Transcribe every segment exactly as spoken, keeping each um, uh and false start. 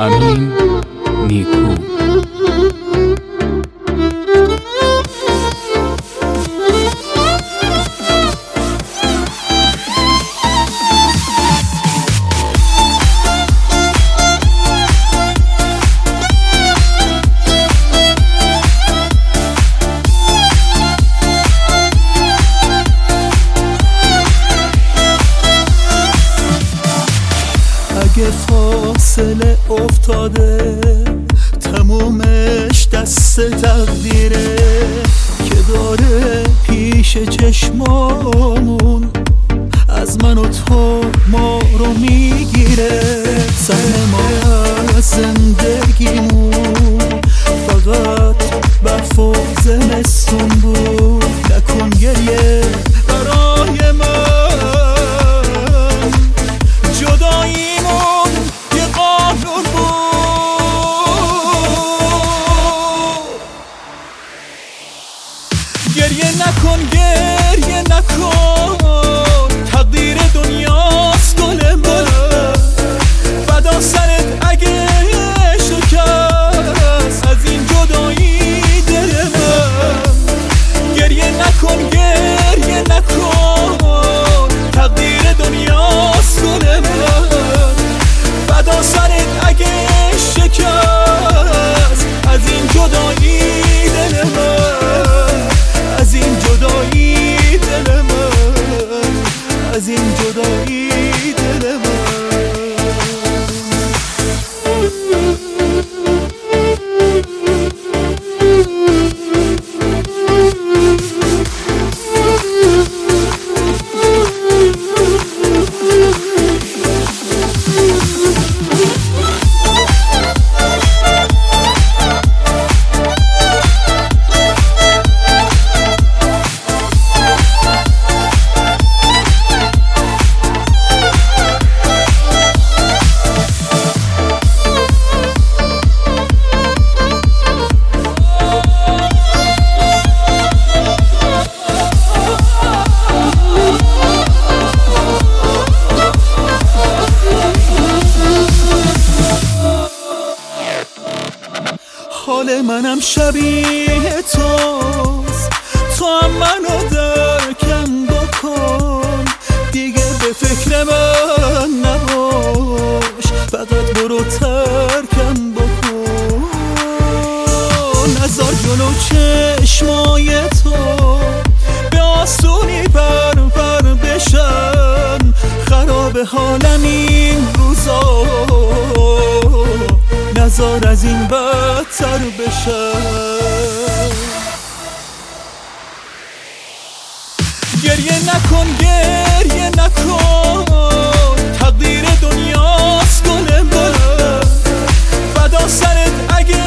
امین نیکو. اگه فاصله افتاده تمومش دست تقدیره که داره پیش چشمامون از من و تو ما رو میگیره. سهم ما از زندگیمون فقط برف و زمستون بود. نکن گریه برای من، جداییمون یه قانون بود. گریه نکن گریه نکن، تقدیر دنیاست گل من. فدا سرت اگه شکست از این جدایی دل من. گریه نکن گریه نکن، تقدیر دنیاست گل من. فدا سرت اگه شکست از این جدایی دل من، از این جدایی دل من، از این جدایی دل من. حال منم شبیه توست، تو هم منو درکم بکن. دیگه به فکر من نباش، فقط برو ترکم بکن. نذار جلو چشمای تو به آسونی پر پر بشن. خراب حالم این روزا، نذار از این بدتر بشن. گریه نکن گریه نکن، تقدیر دنیاست گل من. فدا سرت اگه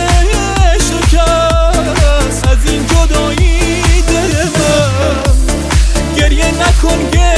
شکست از این جدایی دل من. گریه نکن گریه